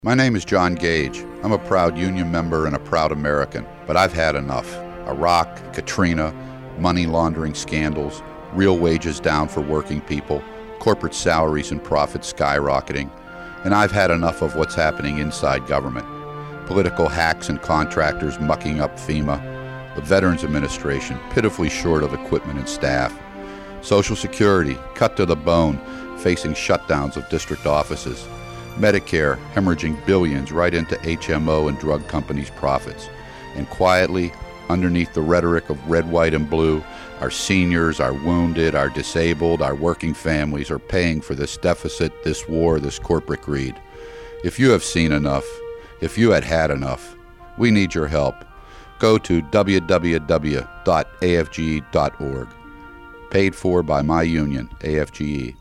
My name is John Gage. I'm a proud union member and a proud American, but I've had enough. Iraq, Katrina, money laundering scandals, real wages down for working people, corporate salaries and profits skyrocketing, and I've had enough of what's happening inside government. Political hacks and contractors mucking up FEMA, the Veterans Administration pitifully short of equipment and staff, Social Security cut to the bone, facing shutdowns of district offices, Medicare hemorrhaging billions right into HMO and drug companies' profits. And quietly, underneath the rhetoric of red, white, and blue, our seniors, our wounded, our disabled, our working families are paying for this deficit, this war, this corporate greed. If you have seen enough, if you had enough, we need your help. Go to www.afge.org. Paid for by my union, AFGE.